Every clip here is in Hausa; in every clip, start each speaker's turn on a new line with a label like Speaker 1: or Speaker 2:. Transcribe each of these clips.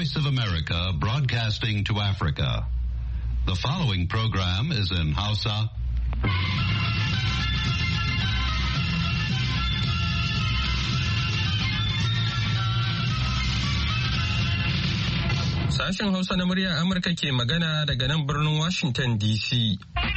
Speaker 1: Voice of America broadcasting to Africa. The following program is in Hausa.
Speaker 2: Sashen Hausa na muryar Amurka ke magana daga nan birnin Washington DC.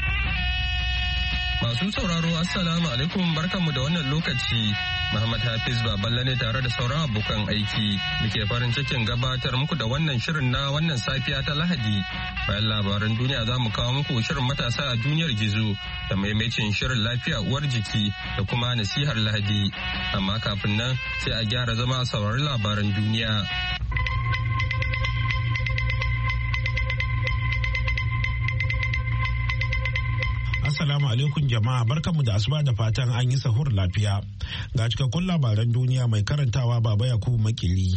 Speaker 2: Masu sauraro Assalamu alaikum barkanmu da wannan lokaci. Muhammad Hafiz Baballe ne tare da sauran abokan aiki. Muke farin cikin gabatar muku da wannan shirin na wannan safiya ta Lahadi. Bayan labaran duniya za mu kawo muku shirin matasa a duniyar gizo da maimacin shirin lafiya uwar jiki da kuma nasihar Lahadi. Amma kafin nan sai a gyara zama a saurari labaran duniya.
Speaker 3: Assalamu alaikum jama'a, barkanmu da asuba da fatan an yi sahur lafiya. Ga cikakkun labaran duniya mai karantawa Baba Yakubu Makili.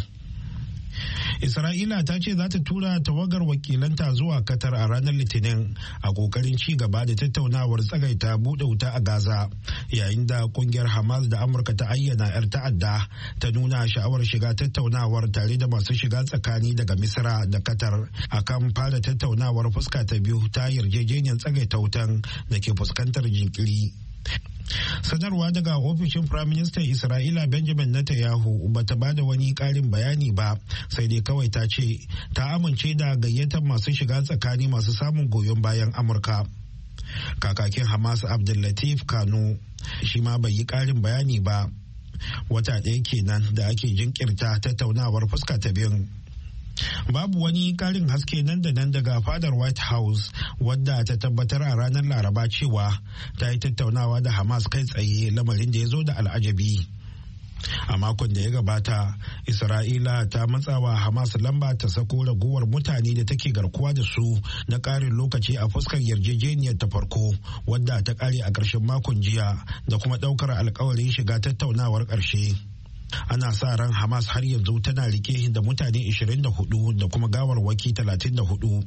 Speaker 3: Isra'ila ta ce za ta tura tawagar wakilanta zuwa Qatar a ranar Litinin a kokarin ci gaba da tattaunawar tsagaita buɗe wuta a Gaza, yayin da kungiyar Hamas da Amurka ta ayyana 'yar ta'adda ta nuna sha'awar shiga tattaunawar tare da masu shiga tsakani daga Misra da Qatar akan fara tattaunawar fuska ta biyu ta yarjejeniyar tsagaita wutan da ke fuskantar jinkiri. Sanarwa daga ofishin Firaministan Isra'ila Benjamin Netanyahu bata bada wani ƙarin bayani ba, sai dai kawai ta ce ta amince da gayyatar masu shiga tsakani masu samun goyon bayan Amurka. Kakakin Hamas Abdullatif Kanu shi ma bai yi ƙarin bayani ba. Wata ɗaya kenan da ake jinkirta tattaunawar fuska ta biyun. Babu wani karin haske nan da nan daga fadar White House wadda ta tabbatar a ranar Laraba cewa ta yi tattaunawa da Hamas kai tsaye, lamarin da ya zo da al'ajabi. A makon da ya gabata, Isra'ila ta matsawa Hamas lamba ta sako ragowar mutane da take garkuwa da su na ƙarin lokaci a fuskar yarjejeniyar ta farko wadda ta ƙare a ƙarshen makon jiya da kuma ɗaukar alkawarin shiga tattaunawar ƙarshe. Ana sa ran Hamas har yanzu tana rike da mutane 24 da kuma gawarwaki 34.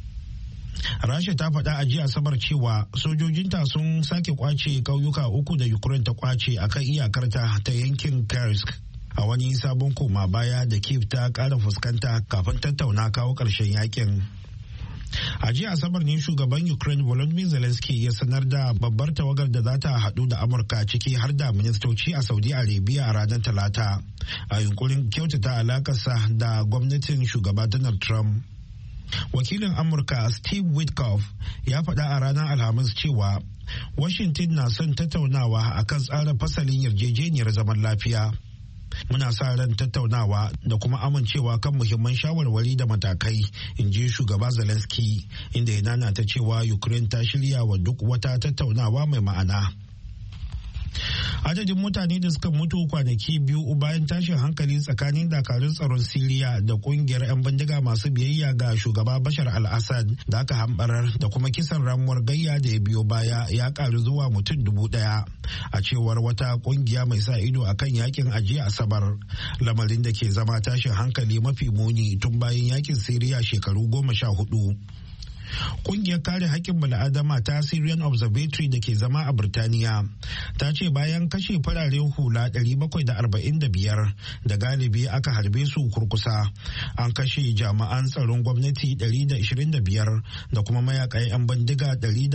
Speaker 3: Rasha ta faɗa a jiya Asabar cewa sojojinta sun sake kwace ƙauyuka uku da Ukraine ta kwace akan iyakarta ta yankin Kursk a wani sabon koma baya da Kyiv ta ƙara fuskanta kafin tattauna kawo ƙarshen yakin. A jiya Asabar ne shugaban Ukraine Volodymyr Zelensky ya sanar da babbar tawagar da za ta haɗu da Amurka, ciki har da ministoci a Saudi Arabia a ranar Talata, a yunkurin kyautata alakarsa da gwamnatin shugaba Donald Trump. Wakilin Amurka Steve Witkoff ya faɗa a ranar Alhamis cewa Washington na son tattaunawa akan tsara fasalin yarjejeniyar zaman lafiya. Muna sa ran tattaunawa da kuma amincewa kan muhimman shawarwari da matakai, in ji shugaba Zelensky, inda ya nanata cewa Ukraine ta shirya wa duk wata tattaunawa mai ma'ana. Adadin mutane da suka mutu kwanaki biyu bayan tashin hankali tsakanin dakarun tsaron Siriya da kungiyar 'yan bindiga masu biyayya ga shugaba Bashar al-Assad da aka hambarar da kuma kisan ramuwar gayya da ya biyo baya ya karu zuwa mutum 1,000, a cewar wata kungiya mai sa ido akan yakin ajiya Asabar, lamarin da ke zama tashin hankali mafi muni tun bayan yakin Siriya shekaru 14. Kungiyar kare haƙƙin bala'adama ta Syrian Observatory da ke zama a Birtaniya ta ce bayan kashe fararen hula 745 da galibi aka harbe su kurkusa, an kashe jami'an tsaron gwamnati 125 da kuma mayakan 'yan bindiga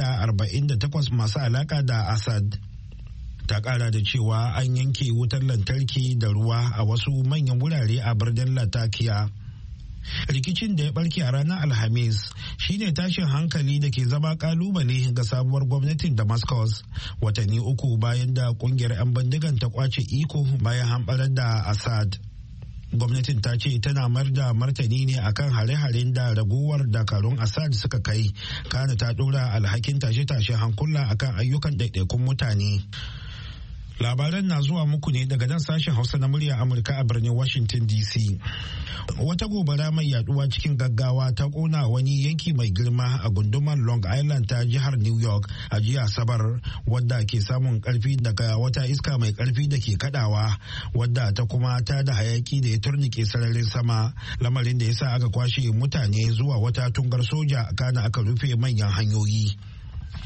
Speaker 3: 148 masu alaka da Assad. Ta kara da cewa an yanke wutar lantarki da ruwa a wasu manyan wurare a birnin Latakia. Rikicin da ya barke a ranar Alhamis shine tashin hankali da ke zama kalubale ga sabuwar gwamnatin Damascus, watanni uku bayan da kungiyar 'yan bindigan ta kwace iko bayan hamɓarar da Assad. Gwamnatin ta ce tana mayar da martani ne akan hare-haren da ragowar dakarun Assad suka kai, kana ta ɗora alhakin tashe-tashen hankula akan ayyukan ɗaiɗaikun mutane. Labaran na zuwa muku ne daga nan sashen Hausa na murya Amurka a birnin Washington DC. Wata gobara mai yaduwa cikin gaggawa ta kona wani yanki mai girma a gundumar Long Island ta jihar New York a jiya Asabar, wadda ke samun karfi daga wata iska mai karfi da ke kadawa, wadda ta kuma ta da hayaki da ya turnike sararin sama, lamarin da ya sa aka kwashe mutane zuwa wata tungar soja, kana aka rufe manyan hanyoyi.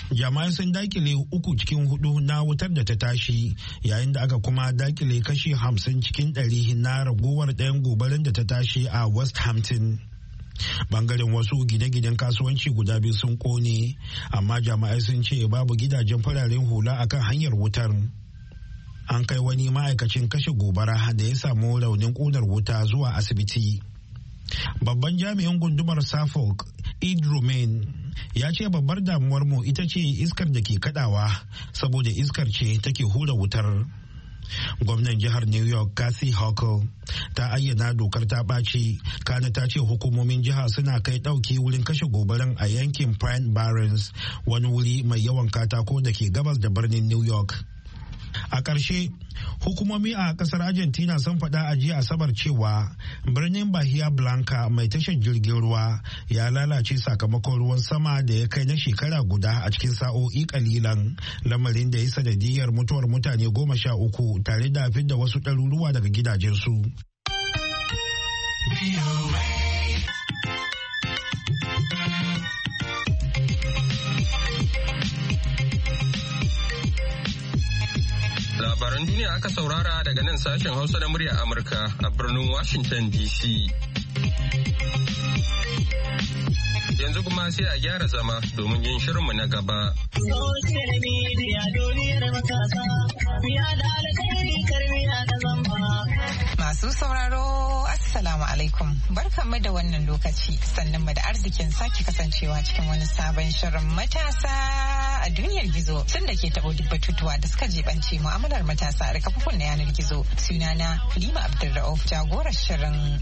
Speaker 3: Jama'ai sun dakile 3 cikin 4 na wutar da ta tashi, yayin da aka kuma dakile kashi 50 cikin 100 na ragowar ɗayan gobarar da ta tashi a West Hampton. Bangaren wasu gine-ginen kasuwanci guda biyu sun kone, amma jama'ai sun ce babu gidajen fararen hula akan hanyar wutar. An kai wani ma'aikacin kashe gobara da ya samu raunin ƙunar wuta zuwa asibiti. Babban jami'in gundumar Suffolk, Ed Romain, ya ce babbar damuwar mu ita ce iskar da ke kadawa, saboda iskar ce take hura wutar. Gwamnan jihar New York, Kathy Hochul, ta ayyana dokar ta ɓaci, kana ta ce hukumomin jiha suna kai ɗauki wurin kashe gobaran a yankin Pine Barrens, wani wuri mai yawan katako da ke gabas da birnin New York. A ƙarshe, hukumomi a ƙasar Argentina sun faɗa a jiya Asabar cewa birnin Bahia Blanca mai tashar jirgin ruwa ya lalace sakamakon ruwan sama da ya kai na shekara guda a cikin sa'o'i kalilan, lamarin da ya sanadiyar mutuwar mutane 13 tare da fidda wasu ɗaruruwa daga gidajensu.
Speaker 2: Labaran duniya aka saurara daga nan sashen Hausa da murya Amurka a birnin Washington DC. Yanzu kuma sai a gyara zama domin yin shirinmu na gaba. Social media duniyar matasa, miya da alkhairi karmiya da zamba.
Speaker 4: Masu sauraro, Assalamu alaikum. Barkanmu da wannan lokaci, sannan mu da arzikin sake kasancewa cikin wani sabon shirin matasa a duniyar gizo, tun da ke taɓo duk batutuwa da suka jibanci mu'amalar matasa da kafofin na yanar gizo. Sunana Halima Abdulrauf, jagorar shirin.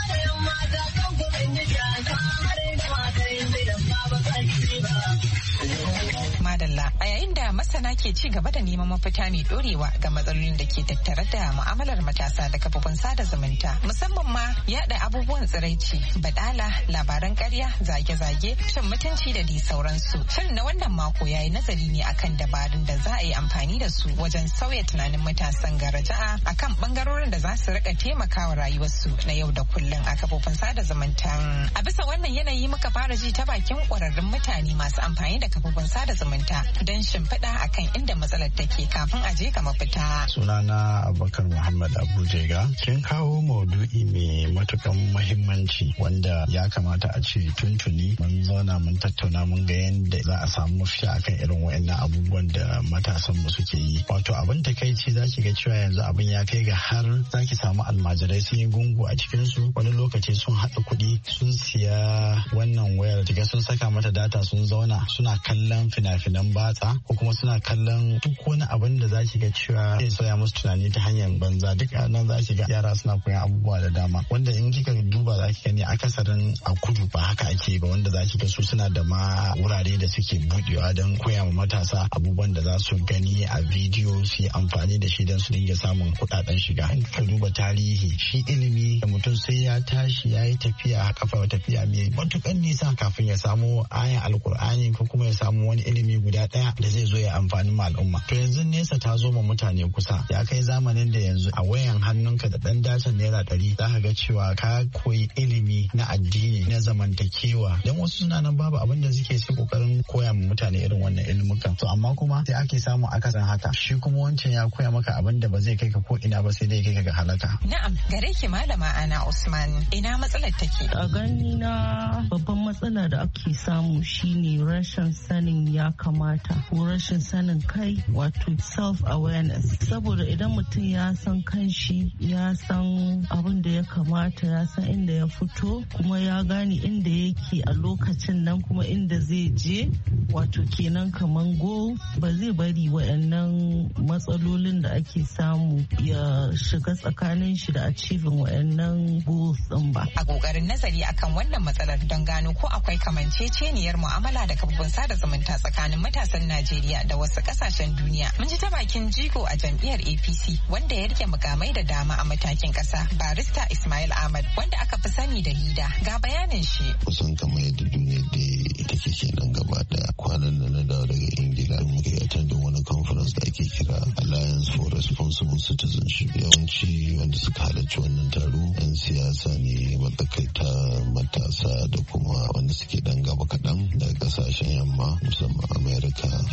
Speaker 4: Madalla, a yayin da masana ke ci gaba da neman mafita mai dorewa ga matsalolin da ke tattare da mu'amalar matasa da kafofin sada zumunta, musamman ma yada abubuwan tsiraici, badala, labaran ƙarya, zage-zage, cin mutunci da dai sauransu. Shirin na wannan mako ya yi nazari ne akan dabarun da za a yi amfani da su wajen sauya tunanin matasan garaja'a akan bangarorin da za su rika taimakawa rayuwarsu na yau da kullum a kafofin sada zumunta. A bisa wannan yanayi muka fara ji ta bakin ƙwararrun mutane masu amfani da kafofin sada zumunta don shimfiɗa akan inda matsalar take kafin a je ga mafita.
Speaker 5: Sunana Abubakar Muhammad Abujega. Kin kawo maudu'i mai matukan muhimmanci wanda ya kamata a ce tuntuni mun zauna mun tattauna mun ga yadda za a samu mafita akan irin waɗannan abubuwan da matasan mu suke yi. Wato abin takaici za ki ga cewa yanzu abin ya kai ga har za ki samu almajirai sun yi gungu a cikin su, wani lokaci sun haɗa kuɗi sun siya wannan wayar, kiga sun saka mata data sun zauna suna kallon fina-finan batsa ko kuma suna kallon duk wani abin da za ki ga cewa zai soya musu tunani ta hanyar banza. Duk nan za ki ga yara suna koyan abubuwa da dama wanda in kika duba za ki gani akasarin a kudu ba haka ake ba, wanda za ki ga su suna da ma wurare da suke budewa don koya ma matasa abubuwan da za su gani a bidiyo su yi amfani da shi don su dinga samun kuɗaɗen shiga. In ka duba tarihi, shi ilimi da mutum sai ya tashi ya yi tafiya kafa tafiya mai matukan nisa kafin ya samu ayan alkur'ani ko kuma ya samu wani ilimi guda ɗaya da zai zo ya amfani ma al'umma. To yanzu nesa ta zo ma mutane kusa, ya kai zamanin da yanzu a wayan hannunka da ɗan datan naira 100 za ka ga cewa ka koyi ilimi na addini na zamantakewa. Dan wasu suna nan babu abin da suke sai kokarin koya ma mutane irin wannan ilimukan. To amma kuma sai ake samu akasin haka, shi kuma wancan ya koya maka abin da ba zai kai ka ko ina ba, sai dai kai ka ga halaka.
Speaker 4: Na'am, gare ki malama Ana Usman, ina matsalar take?
Speaker 6: A gani na babban matsala da ake samu shine rashin sanin ya kamata ko rashin sanin kai, wato self awareness. Saboda idan mutum ya san kanshi, ya san abin da ya kamata, ya san inda ya fito, kuma ya gane inda yake a lokacin nan kuma inda zai je, wato kenan kaman goal, ba zai bari waɗannan matsalolin da ake samu ya shiga tsakanin shi da achieving waɗannan goals din ba.
Speaker 4: A kokarin nazari akan wannan matsalar don gano ko akwai kamanceceniyar mu'amala da kafofin sada zumunta tsakanin matasan Najeriya da wasu kasashen duniya, mun ji ta bakin jigo a jam'iyyar APC wanda ya rike mukamai da dama a matakin kasa, barista Ismail Ahmad, wanda aka fi sani da Lida. Ga bayanin shi.
Speaker 7: Kusan kamar yadda duniya da take kenan gaba daya. Kwanan da na dawo daga Ingila muka yi attending wani conference da ake kira Alliance for Responsible Citizenship. Yawanci wanda suka halarci wannan taro 'yan siyasa ne, matsakaita, matasa da kuma wanda suke dan gaba kaɗan daga kasashen yamma musamman Amerika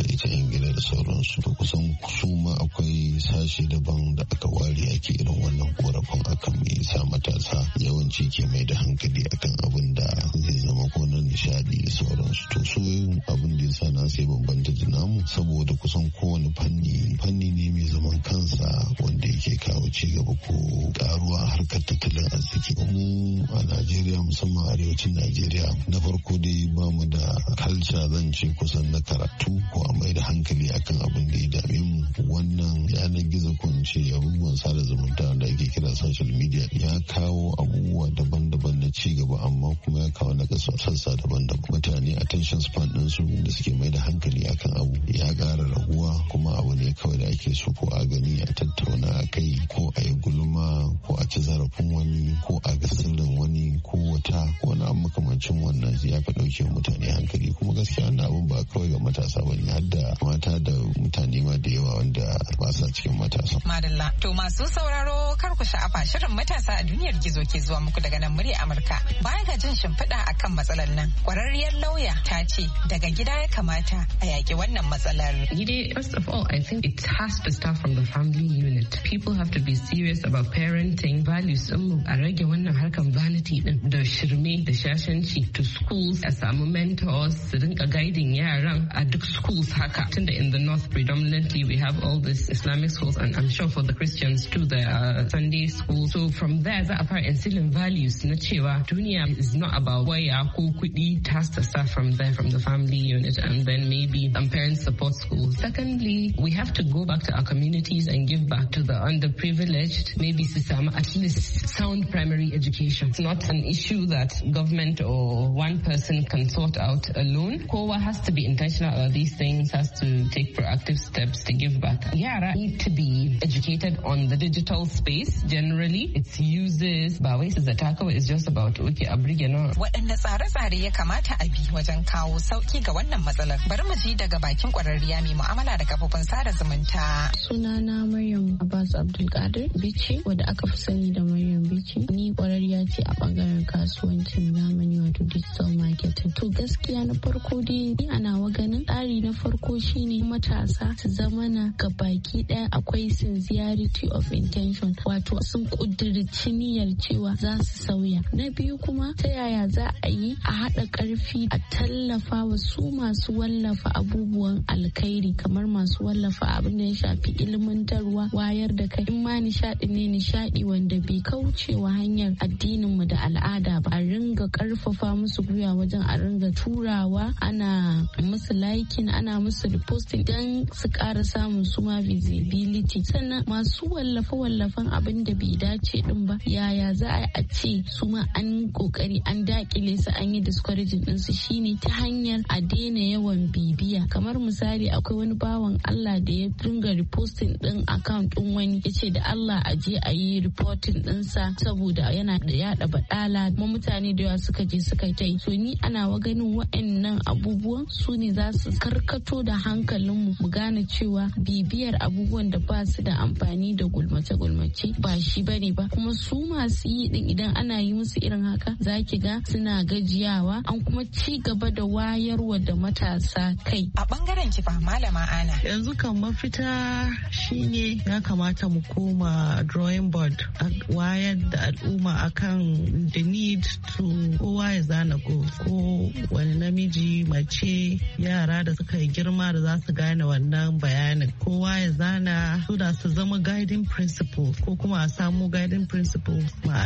Speaker 7: ake mai da hankali akan abin da zai zama ko na nishadi da sauransu. To so abin da yasa na sai bambanta da namu saboda kusan kowane fanni ne mai zaman kansa wanda yake kawo ci gaba ko karuwa a harkar tattalin arziki. Mu a Najeriya, musamman arewacin Najeriya, na farko dai ba mu da kalca zan ce kusan na karatu ko a mai da hankali akan abin da ya dame mu. Wannan yanar gizo ko in ce abubuwan sada zumunta da ake kira social media ya kawo abubuwa daban-daban na ci gaba, amma kuma ya kawo na sassa daban-daban. Mutane attention span ɗinsu da suke mai da hankali akan abu ya ƙara raguwa, kuma abu ne kawai da ake so ko a gani a tattauna a kai, ko a yi gulma, ko a ci zarafin wani, ko a ga sirrin wani, ko wani abu makamancin wannan ya fi ɗauke mutane hankali. Kuma gaskiya wannan abun ba kawai ga matasa ba ne, har da mata da mutane ma da yawa wanda ba sa cikin matasa.
Speaker 4: Madalla, to masu sauraro kar ku sha'afa, shirin matasa a duniyar gizo ke zuwa muku daga nan murya Amurka. Bayan ga jin shimfiɗa akan matsalar nan, kwararriyar lauya ta ce daga gida ya kamata a yaƙi wannan matsalar.
Speaker 8: First of all, I think it has to start from the family unit. People have to be serious about parenting values. A rage wannan harkan vanity din da shirme da shashanci to schools, a samu mentors su rinka guiding yaran a duk schools haka. Tunda in the north predominantly we have all these Islamic schools, and I'm sure for the Christians too, the Sunday school. So from there za a fara instilling values na cewa duniya is not about waya ko kuɗi. It has to start from there, from the family unit, and then maybe parents support schools. Secondly, we have to go back to our communities and give back to the underprivileged, maybe at least sound primary education. It's not an issue that government or one person can sort out alone. Kowa has to be intentional about these things, has to take proactive steps to give back. Yara need to be educated on the digital space generally, its uses. Ba wai su zata kawai is just about okay a burge na.
Speaker 4: Waɗanne tsare-tsare ya kamata a bi wajen kawo sauki ga wannan matsalar? Bari mu ji daga bakin kwararriya mai mu'amala da kafofin sada zumunta.
Speaker 9: Sunana Maryam Abbas Abdulkadir Bichi, wadda aka fi sani da Maryam Bichi. Ni kwararriya ce a bangaren kasuwancin zamani, wato digital marketing. To gaskiya na farko dai ni ana wa ganin tsari na farko shine matasa su zamana ga baki daya akwai sincerity of intention, wato sun kudirci niyyar cewa za su sauya. Na biyu kuma ta yaya za a yi a haɗa ƙarfi a tallafa wa su masu wallafa abubuwan alkhairi, kamar masu wallafa abin da ya shafi ilmantarwa, wayar da kai, in ma nishaɗi ne nishaɗi wanda bai kaucewa hanyar addininmu da al'ada ba. A ringa ƙarfafa musu gwiwa wajen a ringa turawa, ana musu liking, ana musu reposting don su ƙara samun suma visibility. Sannan masu wallafe-wallafen abin da bai dace din ba, yaya za a ce su ma an kokari an dakile su, an yi discouraging ɗinsu, shine ta hanyar a daina yawan bibiya. Kamar misali akwai wani bawan Allah da ya dinga reposting din account din wani, yace da Allah a je a yi reporting dinsa saboda yana da yada badala, kuma mutane da yawa suka je suka yi. So ni ana wa ganin wa'annan abubuwan su ne za su karkato da hankalinmu mu gane cewa bibiyar abubuwan da ba su da amfani da gulmace-gulmace ba shi bane ba. Kuma su masu yi din idan ana yi musu irin haka zaki ga suna gajiyawa, an kuma ci gaba da wayarwa da matasa kai.
Speaker 4: A bangaren ki fa Malama Ana.
Speaker 6: Yanzu kan mafita shine ya kamata mu koma drawing board, a wayar da al'umma akan the need to kowa ya zana ko wani namiji, mace, yara da suka yi girma da za su gane wannan bayanin. Kowa ya zana su da su zama guiding principle, ko kuma a samu guiding principle,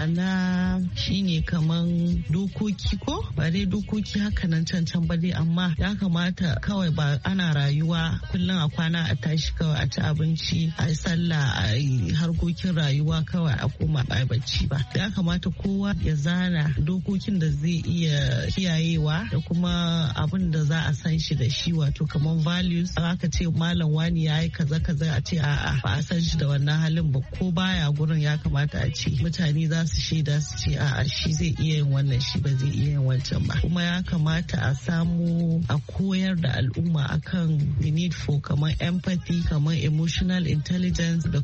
Speaker 6: ma'ana shine kaman dokoki, ko ba dai dokoki haka nan can ba dai, amma ya kamata kawai ba ana rayuwa kullum a kwana a tashi kawai a ci abinci, a yi sallah, a yi harkokin rayuwa kawai a koma a bacci ba. Ya kamata kowa ya zana dokokin da zai iya kiyayewa da kuma abin da za a san shi da shi, wato kaman values. Aka ce malam wani ya yi kaza a ce a'a ba a san shi da wannan halin ba, ko baya gurin ya kamata a ce mutane za su shaida su ce a'a shi zai iya yin wannan, shi ba zai iya yin wancan ba. Kuma ya kamata a samu a koyar da al'umma akan the need for kamar empathy, kamar emotional intelligence da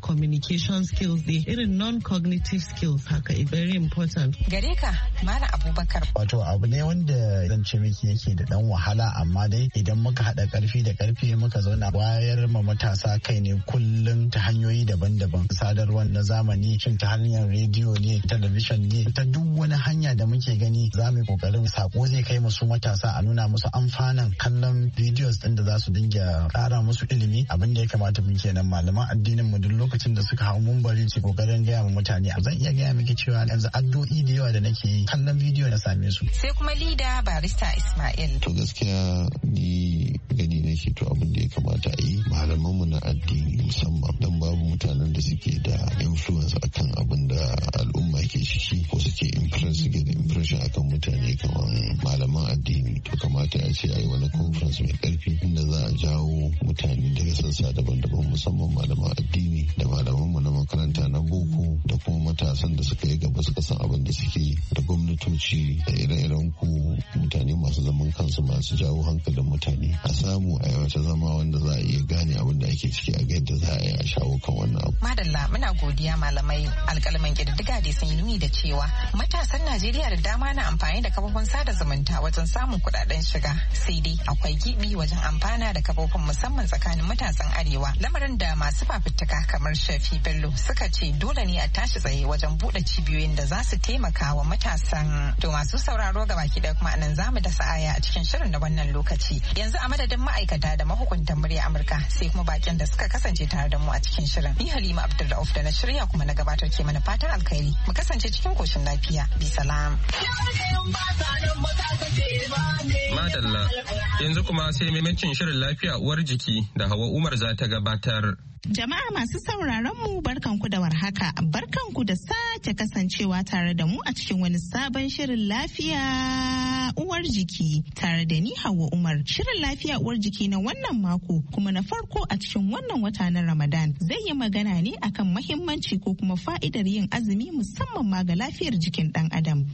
Speaker 6: communication skills dai irin non-cognitive skills haka very important.
Speaker 4: Gare ka Malam Abubakar.
Speaker 5: Wato abu ne wanda zan ce miki yake da dan wahala, amma dai idan muka haɗa ƙarfi da ƙarfi muka zauna wayar ma matasa kai ne kullum ta hanyoyi daban-daban, sadarwar na zamani, shin ta hanyar rediyo ne, talabishin ne, ta duk wani hanya da muke gani za mu yi kokarin sako zai kai musu matasa a nuna musu amfanin kallon videos din da za su dinga ƙara musu ilimi. Abin da ya kamata mu kenan malaman addinin mu duk lokacin da suka hau mumbari su kokarin gaya ma mutane. Zan iya gaya miki cewa yanzu addu'o'i da yawa da nake yi kallon bidiyo na same su.
Speaker 4: Sai kuma Lida Barista Ismail.
Speaker 7: To gaskiya ni gani nake to abin da ya kamata a yi malaman mu na addini musamman dan babu mutanen da suke da influence akan abin da al'umma ke ciki ko suke impression akan mutane kamar malaman addini. To kamata a ce a yi wani conference mai karfi inda za a jawo mutane daga sassa daban-daban musamman malaman addini da malaman mu na makaranta na boko da kuma matasan da suka yi gaba suka san abin da suke, da gwamnatoci da ire-iren ku mutane masu zaman kansu masu jawo hankalin mutane a samu a wata zama wanda za a iya gane abin da ake ciki a ga yadda za a yi a shawo kan wannan abu.
Speaker 4: Madalla muna godiya malamai. Alƙalman ƙididdiga dai sun yi nuni da cewa matasan Najeriya da dama na amfani da kafofin sada zumunta wajen samun kuɗaɗen shiga, sai dai akwai gibi wajen amfana da kafofin musamman tsakanin matasan arewa, lamarin da masu fafutuka kamar Shafi Bello suka ce dole ne a tashi tsaye wajen buɗe cibiyoyin da za su taimaka wa matasan. To masu sauraro ga baki ɗaya kuma anan zamu da sa'aya a cikin shirin da wannan lokaci. Yanzu a madadin ma'aikata da mahukuntan murya Amurka sai kuma bakin da suka kasance tare da mu a cikin shirin. Ni Halima Abdulrauf da na shirya kuma na gabatar ke mana fatan alkhairi. Mu kasance cikin koshin lafiya. Bi salam.
Speaker 2: Madalla. Yanzu kuma sai maimacin shirin lafiya uwar jiki da Hawa Umar za ta gabatar.
Speaker 10: Jama'a masu sauraron mu barkanku da warhaka, barkanku da sake kasancewa tare da mu a cikin wani sabon shirin lafiya uwar jiki tare da ni Hauwa Umar. Shirin lafiya uwar jiki na wannan mako kuma na farko a cikin wannan wata na Ramadan zai yi magana ne akan mahimmanci ko kuma fa'idar yin azumi musamman ma ga lafiyar jikin ɗan adam.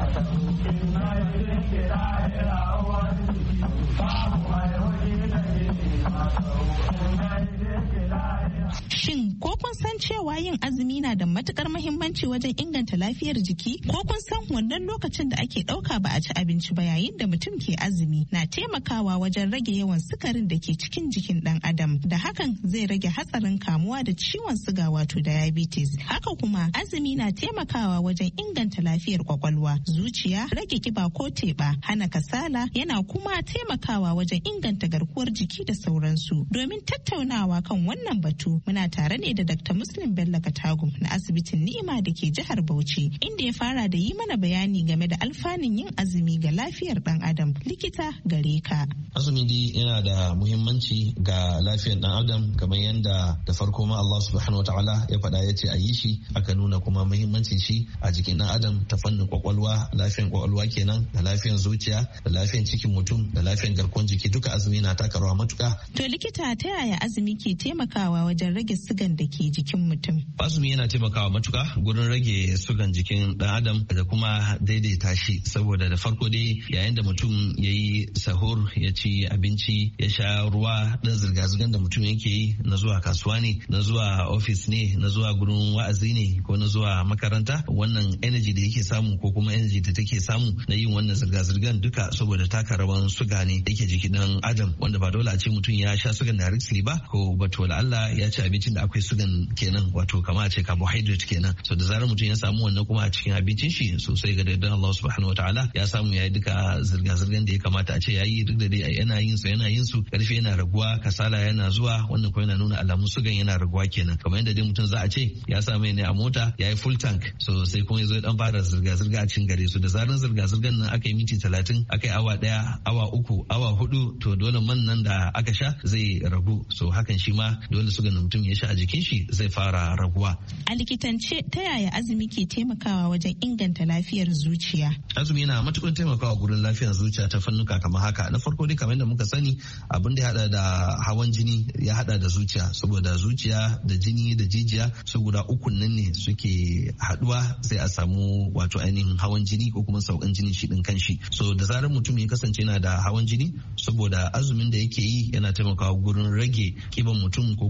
Speaker 10: Shin ko kun san cewa yin azumi na da matukar mahimmanci wajen inganta lafiyar jiki? Ko kun san wannan lokacin da ake ɗauka ba a ci abinci ba yayin da mutum ke azumi na taimakawa wajen rage yawan sukarin da ke cikin jikin ɗan adam, da hakan zai rage hatsarin kamuwa da ciwon suga wato diabetes. Haka kuma azumi na taimakawa wajen inganta lafiyar kwakwalwa, zuciya, rage kiba ko teɓa, hana kasala, yana kuma taimakawa wajen inganta garkuwar jiki da sauransu. Domin tattaunawa kan wannan batu muna tare ne da Dr. Muslim Bello Katagum na asibitin Ni'ima da ke jihar Bauchi, inda ya fara da yi mana bayani game da alfanun yin azumi ga lafiyar dan adam. Likita gare ka.
Speaker 11: Azumi dai yana da muhimmanci ga lafiyar dan adam kamar yadda da farko ma Allah subhanahu wataala ya faɗa ya ce a yi shi, aka nuna kuma muhimmancin shi a jikin dan adam ta fannin kwakwalwa, lafiyar kwakwalwa kenan, da lafiyar zuciya, da lafiyar cikin mutum, da lafiyar garkuwar jiki, duka azumi na taka rawa matuka.
Speaker 10: To likita, ta yaya azumi ke taimakawa wajen rage sugan da ke jikin mutum?
Speaker 11: Azumi yana taimakawa matuka gurin rage sugan jikin dan adam da kuma daidaita shi, saboda da farko dai yayin da mutum ya yi sahur, ya ci abinci, ya sha ruwa, dan zirga-zirgar da mutum yake yi na zuwa kasuwa ne, na zuwa ofis ne, na zuwa gurin wa'azi ne, ko na zuwa makaranta, wannan energy da yake samu ko kuma energy da take samu na yin wannan zirga-zirgar duka saboda taka rawan suga ne yake jikin dan adam, wanda ba dole a ce mutum ya sha sugan directly ba, ko bato Allah ya ci abincin da akwai sugan kenan, wato kama a ce carbohydrate kenan. So da zarar mutum ya samu wannan kuma a cikin abincin shi sosai ga daddan Allah subhanahu wataala ya samu ya yi duka zirga-zirgan da ya kamata a ce ya yi, duk da dai yana yin su karfi yana raguwa, kasala yana zuwa, wannan kuma yana nuna alamun sugan yana raguwa kenan. Kamar yadda dai mutum za a ce ya samu ne a mota ya yi full tank, so sai kuma ya zo ya dan fara zirga-zirga a cikin gare su, da zarar zirga-zirgan nan aka yi minti 30, aka yi awa 1, awa 3, awa 4, to dole man nan da aka sha zai ragu, so hakan shi ma dole sugan da mutum ya sha a jikin shi zai fara raguwa.
Speaker 10: A likitance ta yaya azumi ke taimakawa wajen inganta lafiyar zuciya?
Speaker 11: Azumi yana matukar taimakawa gurin lafiyar zuciya ta fannuka kamar haka. Na farko dai kamar yadda muka sani, abin da ya hada da hawan jini ya hada da zuciya, saboda zuciya da jini da jijiya su guda uku nan ne suke haduwa sai a samu wato ainihin hawan jini ko kuma saukan jini shi din kanshi. So da zarar mutum ya kasance yana da hawan jini, saboda azumin da yake yi yana taimakawa gurin rage kiban mutum ko kuma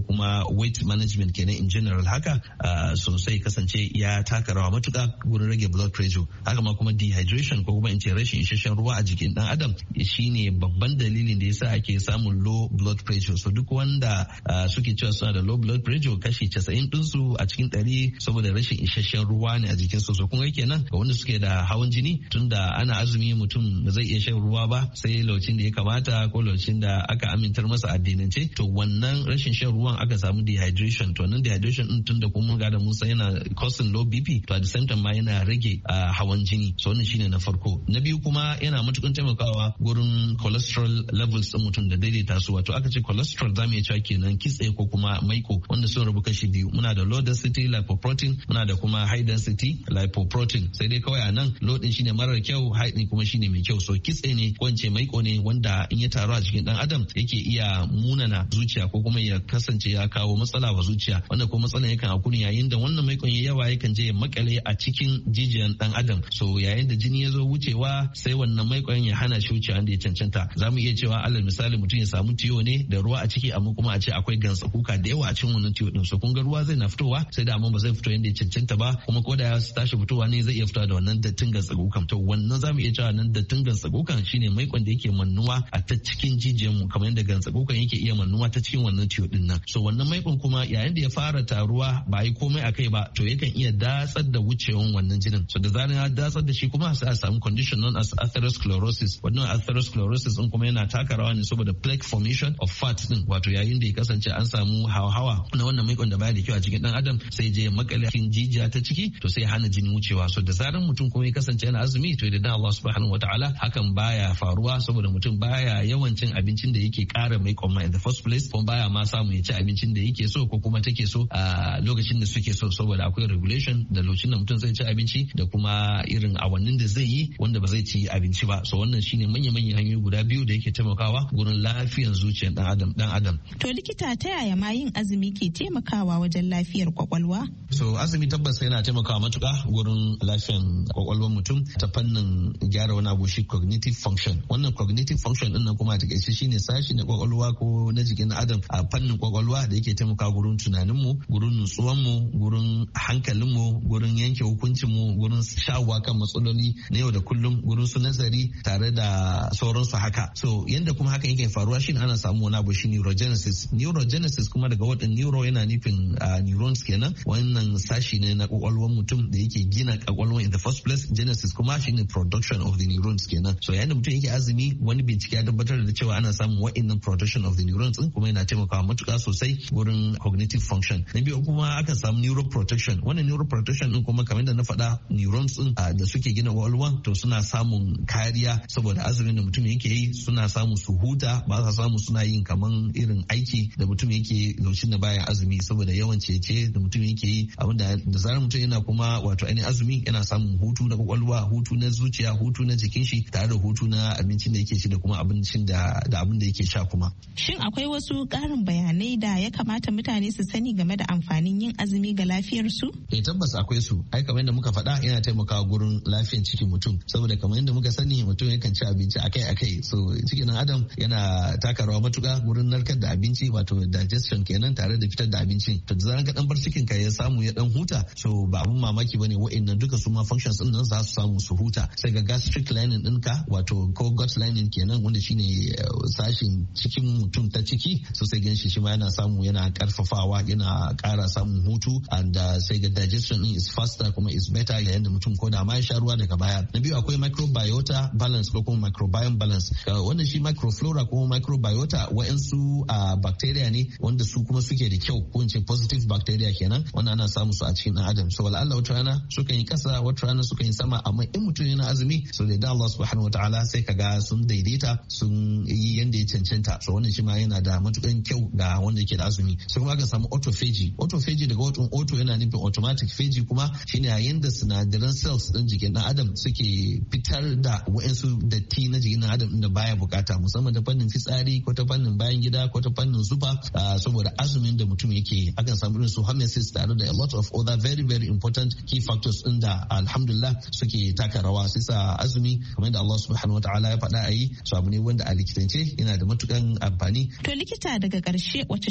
Speaker 11: weight management kenan in general haka sosai kasance ya taka rawa matuka wurin rage blood pressure. Haka ma kuma dehydration ko kuma in ce rashin isasshen ruwa a jikin dan adam shine babban dalilin da yasa ake samun low blood pressure. So duk wanda suke cewa suna da low blood pressure kashi 90 ɗinsu a cikin 100 saboda rashin isasshen ruwa ne a jikin su. So kun ga kenan ga wanda suke da hawan jini tunda ana azumi mutum ba zai iya shan ruwa ba sai lokacin da ya kamata ko lokacin da aka amintar masa addinance, to wannan rashin shan ruwan aka samu dehydration. To wannan dehydration din tunda kun mun ga da Musa yana causing low BP, to at the same time ma yana rage hawan jini. So wannan shine na farko. Na biyu kuma yana matukan taimakawa gurin cholesterol levels din mutum da daidaita su. Wato aka ce cholesterol zamu iya cewa kenan kitse ko kuma maiko wanda sun rabu kashi biyu. Muna da low density lipoprotein, muna da kuma high density lipoprotein. Sai dai kawai a nan low din shine marar kyau, high din kuma shine mai kyau. So kitse ne ko ince maiko ne wanda in ya taru a cikin dan adam yake iya munana zuciya ko kuma ya kasance ya kawo matsala wa zuciya, wanda ko matsalan yakan akuni yayin da wannan maikon ya yawa yakan je ya makale a cikin jijiyan dan adam. So yayin da jini ya zo wucewa sai wannan maikon ya hana shi wucewa da ya cancanta. Za mu iya cewa alal misali mutum ya samu tiyo ne da ruwa a ciki amma kuma a ce akwai gansa kuka da yawa a cikin wannan tiyo din. So kun ga ruwa zai na fitowa sai da amma ba zai fito yadda ya cancanta ba, kuma ko da ya tashi fitowa ne zai iya fitowa da wannan dattin gansa kukan. To wannan za mu iya cewa nan dattin gansa kukan shine maikon da yake mannuwa a ta cikin jijiyan mu kamar yadda gansa kukan yake iya mannuwa ta cikin wannan tiyo din nan. So wannan maikon kuma yayin da ya fara taruwa ba yi komai a kai ba to yakan iya datsar da wucewan wannan jinin. So da zaran ya datsar da shi kuma sai a samu condition known as atherosclerosis. Wannan atherosclerosis din kuma yana taka rawa ne saboda plaque formation of fat din, wato yayin da ya kasance an samu hawa na wannan maikon da baya da kyau a cikin dan adam sai je makale cikin jijiya ta ciki to sai hana jini wucewa. So da zaran mutum kuma ya kasance yana azumi to idan Allah subhanahu wataala hakan baya faruwa saboda mutum baya yawan cin abincin da yake kara maikon ma in the first place, kuma baya ma samu ya ci abincin da yake so ko kuma take so a lokacin da suke so, saboda akwai regulation da lokacin da mutum zai ci abinci da kuma irin awannin da zai yi wanda ba zai ci abinci ba. So wannan shine manya-manyan hanyoyi guda biyu da yake taimakawa gurin lafiyar zuciyar dan adam.
Speaker 10: To likita ta yaya ma yin azumi ke taimakawa wajen lafiyar kwakwalwa?
Speaker 11: So azumi tabbas yana taimakawa matuƙa gurin lafiyar kwakwalwar mutum ta fannin gyara wani abu shi cognitive function. Wannan cognitive function din nan kuma a takaice shine sashi na kwakwalwa ko na jikin adam a fannin kwakwalwa da yake taimakawa gurin tunaninmu, gurin nutsuwanmu, gurin hankalinmu, gurin yanke hukuncinmu, gurin shawo kan matsaloli na yau da kullum, gurin su nazari tare da sauransu haka. So yanda kuma hakan yake faruwa shine ana samu wani abu shi neurogenesis. Neurogenesis kuma daga wadin neuro yana nufin neurons kenan. Wannan sashi ne na kwakwalwar mutum da yake gina kwakwalwar in the first place. Genesis kuma shine production of the neurons kenan. So yayin da mutum yake azumi wani bincike ya tabbatar da cewa ana samun wa'innan production of the neurons din kuma yana taimakawa matuƙa sosai gurin cognitive function. Na biyu kuma aka samu neuroprotection. Wannan neuroprotection din kuma kamar da na faɗa neurons din da suke gina kwakwalwa to suna samun kariya saboda azumin da mutum yake yi, suna samu su huta, ba sa samu suna yin kaman irin aiki da mutum yake lokacin da baya azumi saboda yawan cece da mutum yake yi, abinda da zarar mutum yana kuma wato ainihin azumi yana samun hutu na kwakwalwa, hutu na zuciya, hutu na jikin shi tare da hutu na abincin da yake ci da kuma abincin da abin da yake sha kuma.
Speaker 10: Shin akwai wasu ƙarin bayanai da ya kamata mutane su sani game da amfanin yin azumi ga lafiyarsu?
Speaker 11: Tabbas akwai su. Ai kamar yadda muka faɗa yana taimakawa gurin lafiyar cikin mutum saboda kamar yadda muka sani mutum yakan ci abinci akai-akai. So cikin adam yana taka rawa matuƙa gurin narkar da abinci wato digestion kenan tare da fitar da abincin. To da zaran ka dan bar cikin ka ya samu ya dan huta so ba abun mamaki bane wa'annan duka su ma functions din nan za su samu su huta. Sai ga gastric lining ɗinka wato ko gut lining kenan wanda shine sashin cikin mutum ta ciki so sai ganshi shi ma yana samu yana karfafawa yana ƙara samun hutu and sai ga digestion din is faster kuma is better yayin da mutum ko da ma ya sha ruwa daga baya. Na biyu akwai microbiota balance ko kuma microbiome balance. Wannan shi microflora ko microbiota wa'ansu bacteria ne wanda su kuma suke da kyau ko in ce positive bacteria kenan wanda ana samu su a cikin dan adam. So wala'alla wata rana sukan yi kasa wata rana sukan yi sama amma in mutum yana azumi so da Allah subhanahu wataala sai kaga sun daidaita sun yi yanda ya cancanta. So wannan shi ma yana da matukan kyau ga wanda yake da azumi. Sai kuma aka samu autophagy. Autophagy daga watan auto yana nufin automatic, phagy kuma shine yayin da sinadaran cells din jikin dan adam suke fitar da wa'ansu datti na jikin dan adam da baya bukata musamman ta fannin fitsari ko ta fannin bayan gida ko ta fannin zufa saboda azumin da mutum yake akan samu irin su homeostasis tare da a lot of other very very important key factors din da alhamdulillah suke taka rawa. Sai sa azumi kamar da Allah subhanahu wataala ya faɗa a yi so abu ne wanda a likitance yana da matukan amfani.
Speaker 10: To likita daga ƙarshe wace shawara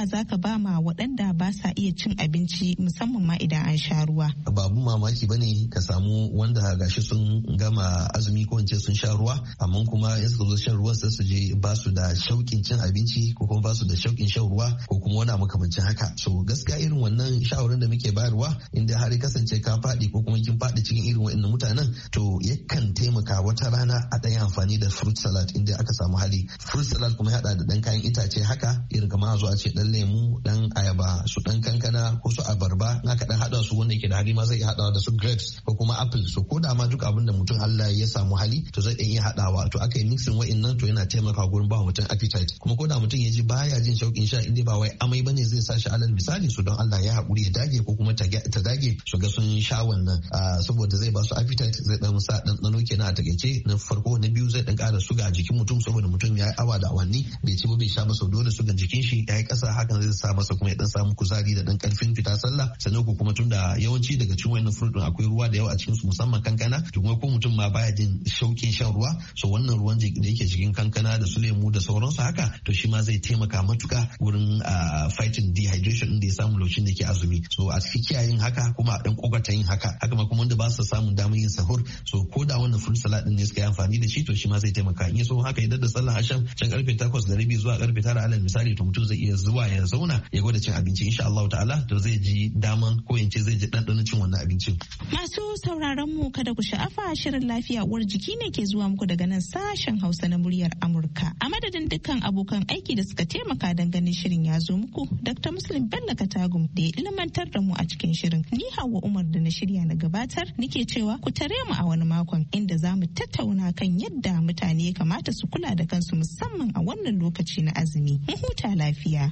Speaker 10: za ka ba ma waɗanda ba sa iya cin abinci musamman ma idan an sha ruwa?
Speaker 11: Babu mamaki bane ka samu wanda gashi sun gama azumi ko ince sun sha ruwa amma kuma in suka zo shan ruwa sai su je ba su da shauƙin cin abinci ko kuma ba su da shauƙin shan ruwa ko kuma wani makamancin haka. So gaskiya irin wannan shawarar da muke bayarwa inda har ya kasance ka faɗi ko kuma kin faɗi cikin irin wa'annan mutanen to yakan taimaka wata rana a ɗan amfani da fruit salad inda aka samu hali. Fruit salad kuma ya haɗa da ɗan kayan itace haka irin kamar a zo a ce ɗan lemu ɗan ayaba su ɗan kankana ko su abarba in aka ɗan haɗa su wanda yake da hali ma zai iya haɗawa da su grapes ko kuma apple. So ko da ma duk abin da mutum Allah ya samu hali to zai iya haɗawa to aka yi mixing wa'annan to yana taimaka gurin ba mutum appetite kuma ko da mutum ya ji baya jin shauƙin sha inda ba wai amai bane zai sa shi alal misali su don Allah ya haƙuri ya dage ko kuma ta dage su ga sun sha wannan saboda zai ba su appetite zai dan sa ɗanɗano kenan a takaice na farko na biyu zai dan ƙara suga a jikin mutum saboda mutum ya yi awa da awanni bai ci ba bai sha ba sau dole sugan jikin shi ya yi ƙasa hakan zai sa masa kuma ya dan samu kuzari da dan ƙarfin fita sallah sannan ko kuma tunda yawanci daga cikin wannan fruit din akwai ruwa da yawa a cikin su musamman kankana to kuma ko mutum ma baya jin shauƙin shan ruwa so wannan ruwan da yake cikin kankana da su lemu da sauransu haka to shi ma zai taimaka matuka wurin fighting dehydration din da ya samu lokacin da ke azumi. So a cikin kiyayen haka kuma a dan kokarta yin haka ma kuma wanda ba su samun damar yin sahur so ko da wannan fruit salad din ne suka yi amfani da shi to shi ma zai taimaka in ya so haka idan da sallah asham can karfe 8:30 zuwa karfe 9 alal misali to mutum zai iya zuwa ya zauna ya gwada cin abinci insha Allah ta'ala to zai ji daman ko in ce zai ji dandanon cin wannan abincin.
Speaker 10: Masu sauraron mu kada ku sha'afa shirin lafiya uwar jiki ne ke zuwa muku daga nan sashen Hausa na muryar Amurka. A madadin dukkan abokan aiki da suka taimaka don ganin shirin ya zo muku Dr. Muslim Bello Katagum da ya ilmantar da mu a cikin shirin. Ni Hauwa Umar da na shirya na gabatar nike cewa ku tare mu a wani makon inda za mu tattauna kan yadda mutane ya kamata su kula da kansu musamman a wannan lokaci na azumi. Mu huta lafiya.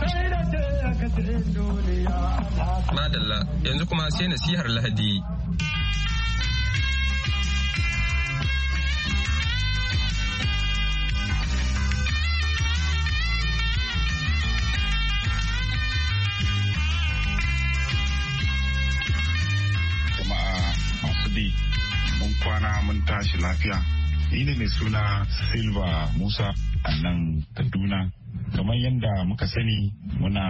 Speaker 2: Madalla yanzu kuma sai nasihar Lahadi.
Speaker 12: Mun kwana mun tashi lafiya. Ni ne mai suna Silva Musa a nan Kaduna. Kamar yadda muka sani muna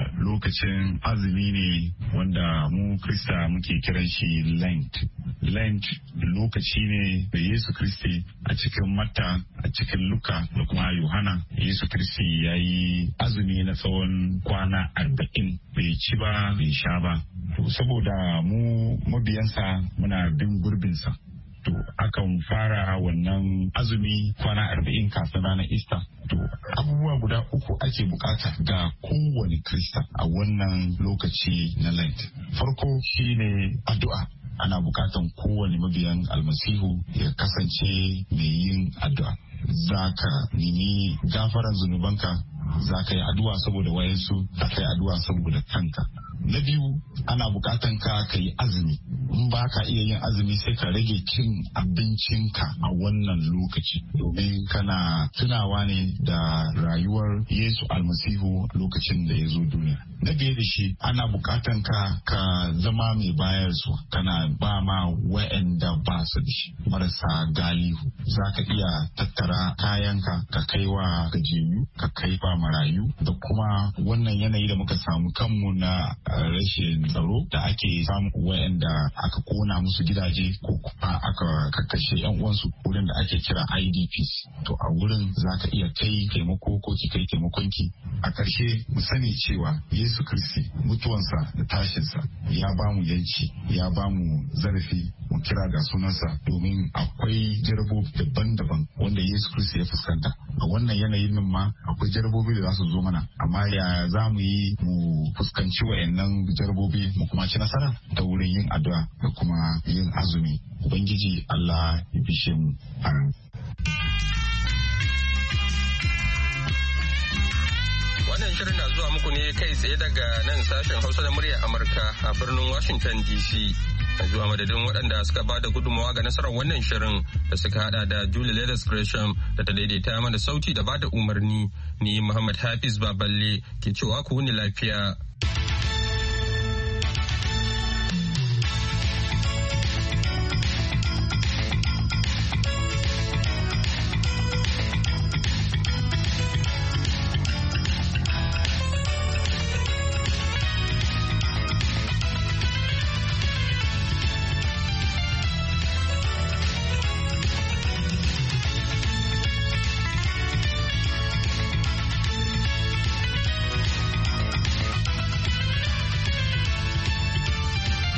Speaker 12: lokacin azumi ne wanda mu Krista muke kiran shi Lent. Lent lokaci ne da Yesu Kristi a cikin Matta, a cikin Luka da kuma Yohana. Yesu Kristi ya yi azumi na tsawon kwana 40 bai ci ba bai sha ba. Saboda mu mabiyansa muna bin gurbinsa. To akan fara wannan azumi kwana 40 kafin ranar Easter. To abubuwa guda 3 ake bukata ga kowane Krista a wannan lokaci na Lent. Farko shine addu'a. Ana bukatan kowane mabiyan almasihu ya kasance mai yin addu'a. Za ka nemi gafaran zunubanka, za ka yi addu'a saboda wayansu, za ka yi addu'a saboda kanka. Na biyu, ana bukatan ka yi azumi. In ba ka iya yin azumi sai ka rage cin abincinka a wannan lokaci domin kana tunawa ne da rayuwar Yesu almasihu lokacin da ya zo duniya. Na biye da shi, ana bukatan ka zama mai bayarwa, kana ba ma wa'anda ba su da shi, marasa galihu. Za ka iya tattara kayanka ka kai wa gajiyayyu, ka kai ba marayu, da kuma wannan yanayi da muka samu kanmu na rashin tsaro da ake samu wa'anda aka kona musu gidaje ko kuma aka kakkashe yan uwansu wurin da ake kira IDPs. To a wurin za ka iya kai taimako ko ki kai taimakonki. A ƙarshe mu sani cewa Yesu Kristi mutuwansa da tashinsa ya ba mu yanci, ya ba mu zarafi mu kira ga sunansa domin akwai jarabobi daban-daban wanda Yesu Kristi ya fuskanta. A wannan yanayin nan ma akwai jarabobi da za su zo mana, amma ya za mu yi mu fuskanci wa'annan jarabobi mu kuma ci nasara ta wurin yin addu'a da kuma yin azumi. Ubangiji Allah ya bishe mu.
Speaker 2: Wannan shirin na zuwa muku ne kai tsaye daga nan sashen Hausa na muryar Amurka a birnin Washington DC. A zuwa madadin waɗanda suka ba da gudunmawa ga nasarar wannan shirin da suka hada da Julie Leathers Gresham da ta daidaita mana sauti da ba da umarni. Ni Muhammad Hafiz Baballe ke cewa ku wuni lafiya.